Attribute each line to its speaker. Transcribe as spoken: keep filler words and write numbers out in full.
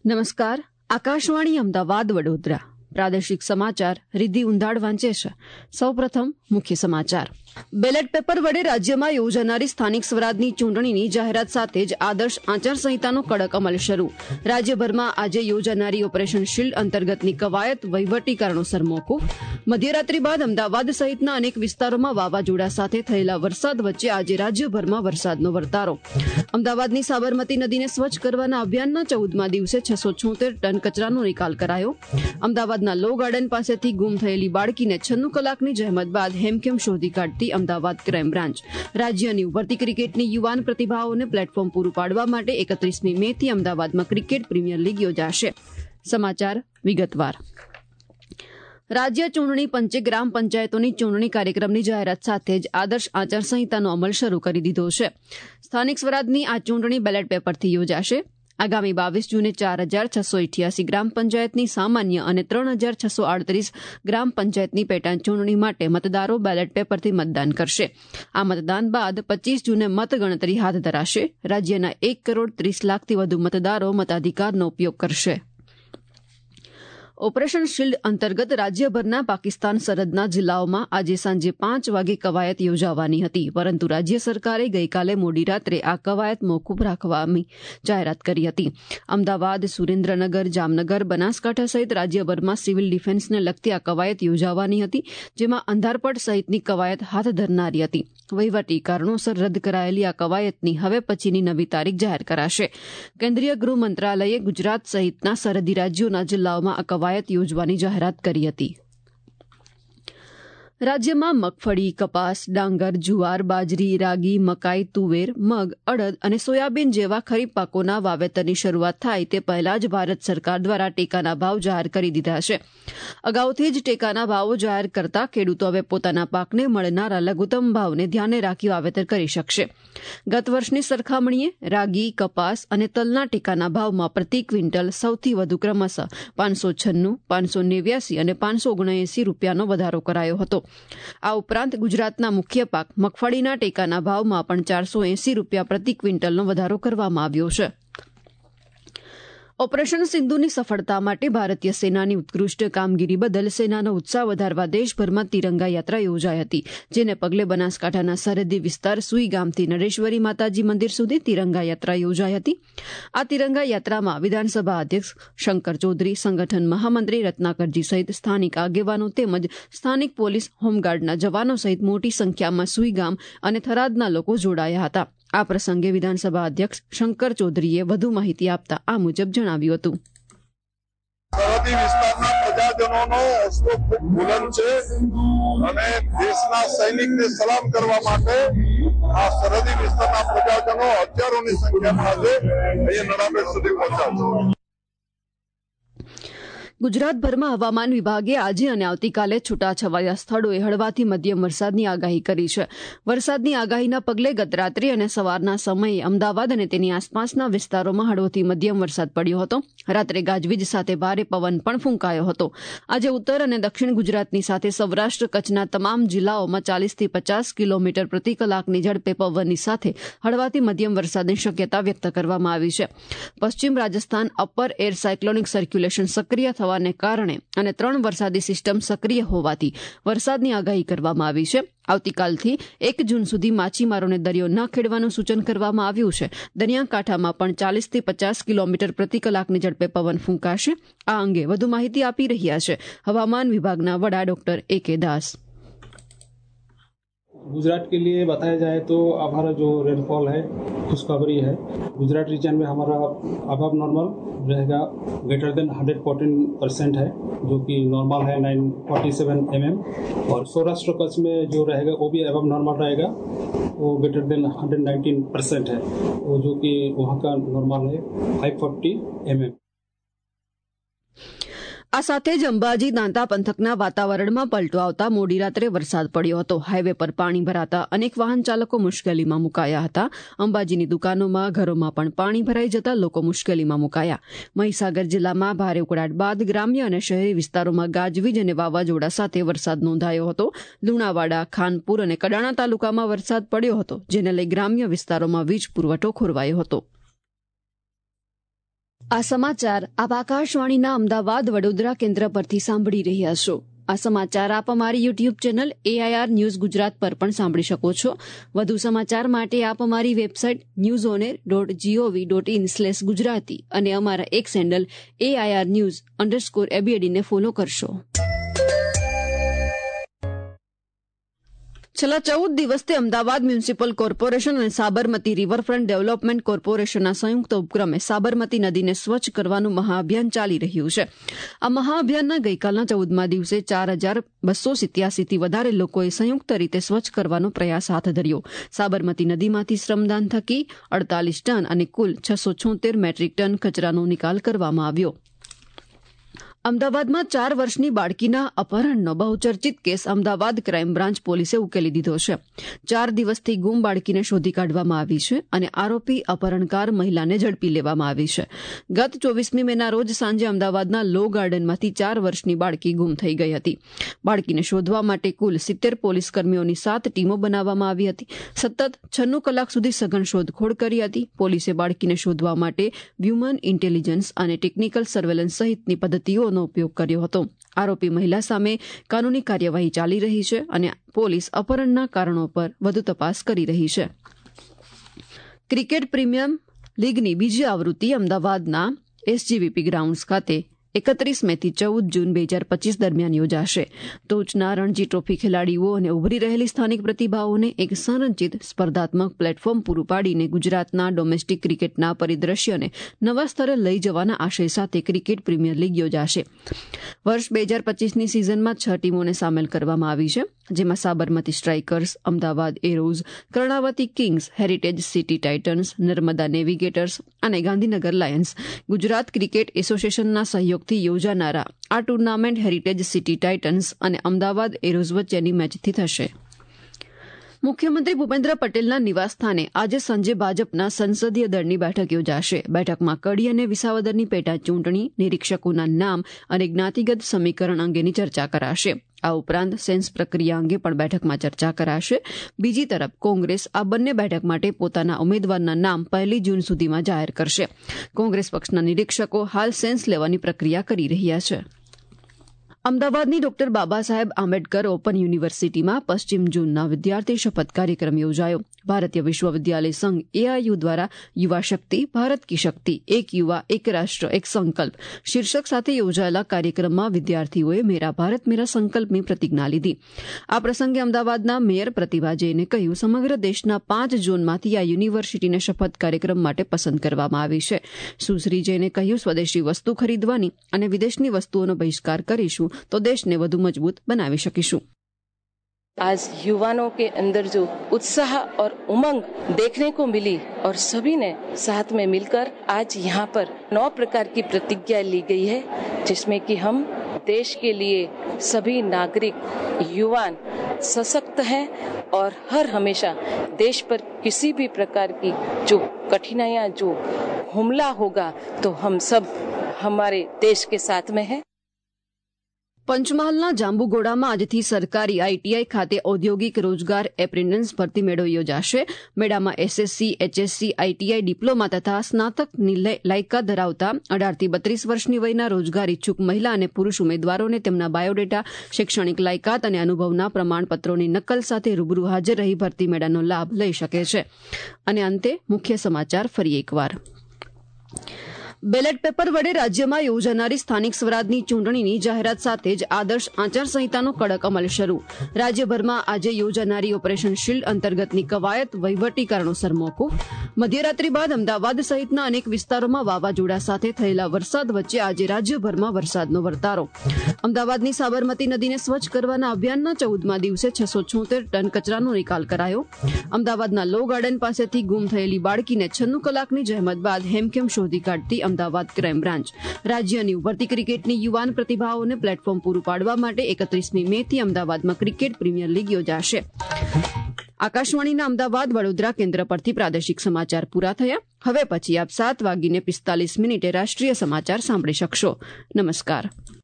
Speaker 1: નમસ્કાર. આકાશવાણી અમદાવાદ વડોદરા પ્રાદેશિક સમાચાર રિદ્ધિ ઉંધાડ વાંચે છે. સૌપ્રથમ મુખ્ય સમાચાર. બેલેટ પેપર વડે રાજ્યમાં યોજાનારી સ્થાનિક સ્વરાજની ચૂંટણીની જાહેરાત સાથે જ આદર્શ આચારસંહિતાનો કડક અમલ શરૂ. રાજ્યભરમાં આજે યોજાનારી ઓપરેશન શિલ્ડ અંતર્ગતની કવાયત વહીવટી કારણોસર મોકૂફ. મધ્યરાત્રી બાદ અમદાવાદ સહિતના અનેક વિસ્તારોમાં વાવાઝોડા સાથે થયેલા વરસાદ વચ્ચે આજે રાજ્યભરમાં વરસાદનો વર્તારો. અમદાવાદની સાબરમતી નદીને સ્વચ્છ કરવાના અભિયાનના ચૌદમા દિવસે છસો છોતેર ટન કચરાનો નિકાલ કરાયો. અમદાવાદના લો ગાર્ડન પાસેથી ગુમ થયેલી બાળકીને છન્નું કલાકની જહેમત બાદ હેમખેમ શોધી કાઢતી અમદાવાદ ક્રાઇમ બ્રાન્ચ. રાજ્યની ઉભરતી ક્રિકેટની યુવાન પ્રતિભાઓને પ્લેટફોર્મ પૂરું પાડવા માટે એકત્રીસમી મે થી અમદાવાદમાં ક્રિકેટ પ્રીમિયર લીગ યોજાશે. સમાચાર વિગતવાર. રાજ્ય ચૂંટણી પંચે ગ્રામ પંચાયતોની ચૂંટણી કાર્યક્રમની જાહેરાત સાથે જ આદર્શ આચારસંહિતાનો અમલ શરૂ કરી દીધો છે. સ્થાનિક સ્વરાજની આ ચૂંટણી બેલેટ પેપરથી યોજાશે. આગામી બાવીસ જૂને ચાર હજાર છસો ઇઠ્યાસી ગ્રામ પંચાયતની સામાન્ય અને ત્રણ હજાર છસો આડત્રીસ ગ્રામ પંચાયતની પેટા ચૂંટણી માટે મતદારો બેલેટ પેપરથી મતદાન કરશે. આ મતદાન બાદ પચીસ જૂને મતગણતરી હાથ ધરાશે. રાજ્યના એક કરોડ ત્રીસ લાખથી વધુ મતદારો મતાધિકારનો ઉપયોગ કરશે. ઓપરેશન શિલ્ડ અંતર્ગત રાજ્યભરના પાકિસ્તાન સરહદના જિલ્લાઓમાં આજે સાંજે પાંચ વાગે કવાયત યોજાવાની હતી, પરંતુ રાજ્ય સરકારે ગઈકાલે મોડી રાત્રે આ કવાયત મોકૂફ રાખવાની જાહેરાત કરી હતી. અમદાવાદ, સુરેન્દ્રનગર, જામનગર, બનાસકાંઠા સહિત રાજ્યભરમાં સિવિલ ડિફેન્સને લગતી આ કવાયત યોજાવાની હતી, જેમાં અંધારપટ સહિતની કવાયત હાથ ધરનારી હતી. વહીવટી કારણોસર રદ કરાયેલી આ કવાયતની હવે પછીની નવી તારીખ જાહેર કરાશે. કેન્દ્રીય ગૃહ મંત્રાલયે ગુજરાત સહિતના સરહદી રાજ્યોના જિલ્લાઓમાં આ કવાયત યોજવાની જાહેરાત કરી હતી. રાજ્યમાં મગફળી, કપાસ, ડાંગર, જુવાર, બાજરી, રાગી, મકાઈ, તુવેર, મગ, અડદ અને સોયાબીન જેવા ખરીફ પાકોના વાવેતરની શરૂઆત થાય તે પહેલા જ ભારત સરકાર દ્વારા ટેકાના ભાવ જાહેર કરી દીધા છે. અગાઉથી જ ટેકાના ભાવો જાહેર કરતા ખેડૂતો હવે પોતાના પાકને મળનારા લઘુત્તમ ભાવને ધ્યાને રાખી વાવેતર કરી શકશે. ગત વર્ષની સરખામણીએ રાગી, કપાસ અને તલના ટેકાના ભાવમાં પ્રતિ ક્વિન્ટલ સૌથી વધુ ક્રમશઃ પાંચસો છન્નું, પાંચસો નેવ્યાસી અને પાંચસો ઓગણએંસી રૂપિયાનો વધારો કરાયો હતો. આ ઉપરાંત ગુજરાતના મુખ્ય પાક મગફળીના ટેકાના ભાવમાં પણ ચારસો એંસી રૂપિયા પ્રતિ ક્વિન્ટલનો વધારો કરવામાં આવ્યો છે. ઓપરેશન સિંધુની સફળતા માટે ભારતીય સેનાની ઉત્કૃષ્ટ કામગીરી બદલ સેનાનો ઉત્સાહ વધારવા દેશભરમાં તિરંગા યાત્રા યોજાઈ હતી, જેને પગલે બનાસકાંઠાના સરહદી વિસ્તાર સુઈ ગામથી નરેશ્વરી માતાજી મંદિર સુધી તિરંગા યાત્રા યોજાઈ હતી. આ તિરંગા યાત્રામાં વિધાનસભા અધ્યક્ષ શંકર ચૌધરી, સંગઠન મહામંત્રી રત્નાકરજી સહિત સ્થાનિક આગેવાનો તેમજ સ્થાનિક પોલીસ, હોમગાર્ડના જવાનો સહિત મોટી સંખ્યામાં સુઈ ગામ અને થરાદના લોકો જોડાયા હતા. આ પ્રસંગે વિધાનસભા અધ્યક્ષ શંકર ચૌધરીએ વધુ માહિતી આપતા આ મુજબ જણાવ્યું હતું.
Speaker 2: સરહદી વિસ્તારના પ્રજાજનોનો હોસલો ખૂબ બુલંદ છે અને દેશના સૈનિકને સલામ કરવા માટે આ સરહદી વિસ્તારના પ્રજાજનો હજારોની સંખ્યામાં આજે અહીંયા નડાબેટ સુધી પહોંચ્યા છે. ગુજરાતભરમાં હવામાન વિભાગે આજે અને આવતીકાલે છૂટાછવાયા સ્થળોએ હળવાથી મધ્યમ વરસાદની આગાહી કરી છે. વરસાદની આગાહીના પગલે ગત રાત્રે અને સવારના સમયે અમદાવાદ અને તેની આસપાસના વિસ્તારોમાં હળવોથી મધ્યમ વરસાદ પડ્યો હતો. રાત્રે ગાજવીજ સાથે ભારે પવન પણ ફૂંકાયો હતો. આજે ઉત્તર અને દક્ષિણ ગુજરાતની સાથે સૌરાષ્ટ્ર કચ્છના તમામ જિલ્લાઓમાં ચાલીસથી પચાસ કિલોમીટર પ્રતિ કલાકની ઝડપે પવનની સાથે હળવાથી મધ્યમ વરસાદની શક્યતા વ્યક્ત કરવામાં આવી છે. પશ્ચિમ Rajasthan upper air cyclonic circulation સક્રિય થવાને કારણે અને ત્રણ વરસાદી સિસ્ટમ સક્રિય હોવાથી વરસાદની આગાહી કરવામાં આવી છે. આવતીકાલથી એક જૂન સુધી માછીમારોને દરિયો ન ખેડવાનું સૂચન કરવામાં આવ્યું છે. દરિયાકાંઠામાં પણ ચાલીસથી પચાસ કિલોમીટર પ્રતિ કલાકની ઝડપે પવન ફૂંકાશે. આ અંગે વધુ માહિતી આપી રહ્યા છે હવામાન વિભાગના વડા ડોક્ટર એ કે દાસ.
Speaker 3: गुजरात के लिए बताया जाए तो हमारा जो रेनफॉल है खुशखबरी है. गुजरात रीजन में हमारा अबव नॉर्मल रहेगा, greater than hundred fourteen percent है जो कि नॉर्मल है nine forty seven M M. और सौराष्ट्र कच्छ में जो रहेगा वो भी अबव नॉर्मल रहेगा, वो greater than hundred nineteen percent है, वो जो कि वहाँ का नॉर्मल है फाइव फोर्टी एम एम.
Speaker 1: આ સાથે જ અંબાજી દાંતા પંથકના વાતાવરણમાં પલટો આવતા મોડી રાત્રે વરસાદ પડ્યો હતો. હાઈવે પર પાણી ભરાતા અનેક વાહન ચાલકો મુશ્કેલીમાં મુકાયા હતા. અંબાજીની દુકાનોમાં, ઘરોમાં પણ પાણી ભરાઈ જતા લોકો મુશ્કેલીમાં મુકાયા. મહીસાગર જિલ્લામાં ભારે ઉકળાટ બાદ ગ્રામ્ય અને શહેરી વિસ્તારોમાં ગાજવીજ અને વાવાઝોડા સાથે વરસાદ નોંધાયો હતો. લુણાવાડા, ખાનપુર અને કડાણા તાલુકામાં વરસાદ પડ્યો હતો, જેને લઈ ગ્રામ્ય વિસ્તારોમાં વીજ પુરવઠો ખોરવાયો હતો. આ સમાચાર આપ આકાશવાણીના અમદાવાદ વડોદરા કેન્દ્ર પરથી સાંભળી રહ્યા છો. આ સમાચાર આપ અમારી YouTube channel AIR news Gujarat પર પણ સાંભળી શકો છો. વધુ સમાચાર માટે આપ અમારી website news on air dot GOV dot in slash Gujarati અને અમારા X handle AIR news underscore એબીએડીને ફોલો કરશો. છેલ્લા ચૌદ દિવસથી અમદાવાદ મ્યુનિસિપલ કોર્પોરેશન અને સાબરમતી રિવરફ્રન્ટ ડેવલપમેન્ટ કોર્પોરેશનના સંયુક્ત ઉપક્રમે સાબરમતી નદીને સ્વચ્છ કરવાનું મહાઅભિયાન ચાલી રહ્યું છે. આ મહાઅભિયાનના ગઈકાલના ચૌદમા દિવસે ચાર હજાર બસો સિત્યાસીથી વધારે લોકોએ સંયુક્ત રીતે સ્વચ્છ કરવાનો પ્રયાસ હાથ ધર્યો. સાબરમતી નદીમાંથી શ્રમદાન થકી અડતાલીસ ટન અને કુલ છસો છોતેર મેટ્રિક ટન કચરાનો નિકાલ કરવામાં આવ્યો. અમદાવાદમાં ચાર વર્ષની બાળકીના અપહરણનો બહુચર્ચિત કેસ અમદાવાદ ક્રાઇમ બ્રાન્ચ પોલીસે ઉકેલી દીધો છે. ચાર દિવસથી ગુમ બાળકીને શોધી કાઢવામાં આવી છે અને આરોપી અપહરણકાર મહિલાને ઝડપી લેવામાં આવી છે. ગત ચોવીસમી મેના રોજ સાંજે અમદાવાદના લો ગાર્ડનમાંથી ચાર વર્ષની બાળકી ગુમ થઈ ગઈ હતી. બાળકીને શોધવા માટે કુલ સિત્તેર પોલીસ કર્મીઓની સાત ટીમો બનાવવામાં આવી હતી. સતત છન્નું કલાક સુધી સઘન શોધખોળ કરી હતી. પોલીસે બાળકીને શોધવા માટે હ્યુમન ઇન્ટેલિજન્સ અને ટેકનિકલ સર્વેલન્સ સહિતની પદ્ધતિઓ ઉપયોગ કર્યો હતો. આરોપી મહિલા સામે કાનૂની કાર્યવાહી ચાલી રહી છે અને પોલીસ અપહરણના કારણો પર વધુ તપાસ કરી રહી છે. ક્રિકેટ પ્રીમિયમ લીગની બીજી આવૃત્તિ અમદાવાદના એસજીવીપી ગ્રાઉન્ડ્સ ખાતે એકત્રીસ મે થી ચૌદ જૂન બે હજાર પચીસ દરમિયાન યોજાશે. ટોચના રણજી ટ્રોફી ખેલાડીઓ અને ઉભરી રહેલી સ્થાનિક પ્રતિભાઓને એક સંરચિત સ્પર્ધાત્મક પ્લેટફોર્મ પૂરું પાડીને ગુજરાતના ડોમેસ્ટિક ક્રિકેટના પરિદ્રશ્યને નવા સ્તરે લઈ જવાના આશય સાથે ક્રિકેટ પ્રીમિયર લીગ યોજાશે. વર્ષ બે હજાર પચીસની સિઝનમાં છ ટીમોને સામેલ કરવામાં આવી છે, જેમાં Sabarmati Strikers, Ahmedabad Arrows, Karnavati Kings, Heritage City Titans, Narmada Navigators અને ગાંધીનગર લાયન્સ. ગુજરાત ક્રિકેટ એસોસિએશનના સહયોગથી યોજાનારા આ ટુર્નામેન્ટ હેરિટેજ સિટી ટાઇટન્સ અને અમદાવાદ એરોઝ વચ્ચેની મેચથી થશે. મુખ્યમંત્રી ભૂપેન્દ્ર પટેલના નિવાસસ્થાને આજે સાંજે ભાજપના સંસદીય દળની બેઠક યોજાશે. બેઠકમાં કડી અને વિસાવદરની પેટા ચૂંટણી, નિરીક્ષકોના નામ અને જ્ઞાતિગત સમીકરણ અંગેની ચર્ચા કરાશે. આ ઉપરાંત સેન્સ પ્રક્રિયા અંગે પણ બેઠકમાં ચર્ચા કરાશે. બીજી તરફ કોંગ્રેસ આ બંને બેઠક માટે પોતાના ઉમેદવારના નામ પહેલી જૂન સુધીમાં જાહેર કરશે. કોંગ્રેસ પક્ષના નિરીક્ષકો હાલ સેન્સ લેવાની પ્રક્રિયા કરી રહ્યા છે. અમદાવાદની ડોક્ટર બાબા સાહેબ આંબેડકર ઓપન યુનિવર્સિટીમાં પશ્ચિમ ઝોનના વિદ્યાર્થી શપથ કાર્યક્રમ યોજાયો. ભારતીય વિશ્વવિદ્યાલય સંઘ એઆઈયુ દ્વારા યુવા શક્તિ ભારત કી શક્તિ એક યુવા એક રાષ્ટ્ર એક સંકલ્પ શીર્ષક સાથે યોજાયેલા કાર્યક્રમમાં વિદ્યાર્થીઓએ મેરા ભારત મેરા સંકલ્પની પ્રતિજ્ઞા લીધી. આ પ્રસંગે અમદાવાદના મેયર પ્રતિભા જૈને કહ્યું, સમગ્ર દેશના પાંચ ઝોનમાંથી આ યુનિવર્સિટીને શપથ કાર્યક્રમ માટે પસંદ કરવામાં આવી છે. સુશ્રી જૈને કહ્યું, સ્વદેશી વસ્તુ ખરીદવાની અને વિદેશની વસ્તુઓનો બહિષ્કાર કરીશું तो देश ने વધુ મજબૂત બનાવી શકીશું.
Speaker 4: आज युवाओं के अंदर जो उत्साह और उमंग देखने को मिली और सभी ने साथ में मिलकर आज यहाँ पर नौ प्रकार की प्रतिज्ञा ली गई है, जिसमें कि हम देश के लिए सभी नागरिक युवान सशक्त हैं और हर हमेशा देश पर किसी भी प्रकार की जो कठिनाइयाँ जो हमला होगा तो हम सब हमारे देश के साथ में है.
Speaker 1: પંચમહાલના જાંબુઘોડામાં આજથી સરકારી આઈટીઆઈ ખાતે ઔદ્યોગિક રોજગાર એપ્રેન્ટિસ ભરતી મેળો યોજાશે. મેળામાં એસએસસી, એચએસસી, આઈટીઆઈ, ડિપ્લોમા તથા સ્નાતકની લાયકાત ધરાવતા અઢારથી બત્રીસ વર્ષની વયના રોજગાર ઇચ્છુક મહિલા અને પુરૂષ ઉમેદવારોને તેમના બાયોડેટા, શૈક્ષણિક લાયકાત અને અનુભવના પ્રમાણપત્રોની નકલ સાથે રૂબરૂ હાજર રહી ભરતી મેળાનો લાભ લઈ શકે છે. અને અંતે મુખ્ય સમાચાર ફરી એકવાર. બેલેટ પેપર વડે રાજ્યમાં યોજાનારી સ્થાનિક સ્વરાજની ચૂંટણીની જાહેરાત સાથે જ આદર્શ આચારસંહિતાનો કડક અમલ શરૂ. રાજ્યભરમાં આજે યોજાનારી ઓપરેશન શિલ્ડ અંતર્ગતની કવાયત વહીવટી કારણોસર મોકૂફ. મધ્યરાત્રી બાદ અમદાવાદ સહિતના અનેક વિસ્તારોમાં વાવાઝોડા સાથે થયેલા વરસાદ વચ્ચે આજે રાજ્યભરમાં વરસાદનો વર્તારો. અમદાવાદની સાબરમતી નદીને સ્વચ્છ કરવાના અભિયાનના ચૌદમા દિવસે છસો છોતેર ટન કચરાનો નિકાલ કરાયો. અમદાવાદના લો ગાર્ડન પાસેથી ગુમ થયેલી બાળકીને છન્નું કલાકની જહેમત બાદ હેમખેમ શોધી કાઢતી અમદાવાદ ક્રાઇમ બ્રાન્ચ. રાજ્યની ઉભરતી ક્રિકેટની યુવાન પ્રતિભાઓને પ્લેટફોર્મ પૂરું પાડવા માટે એકત્રીસમી મે થી અમદાવાદમાં ક્રિકેટ પ્રીમિયર લીગ યોજાશે. આકાશવાણીના અમદાવાદ વડોદરા કેન્દ્ર પરથી પ્રાદેશિક સમાચાર પૂરા થયા. હવે પછી આપ સાત વાગીને પિસ્તાલીસ મિનિટે રાષ્ટ્રીય સમાચાર સાંભળી શકશો. નમસ્કાર.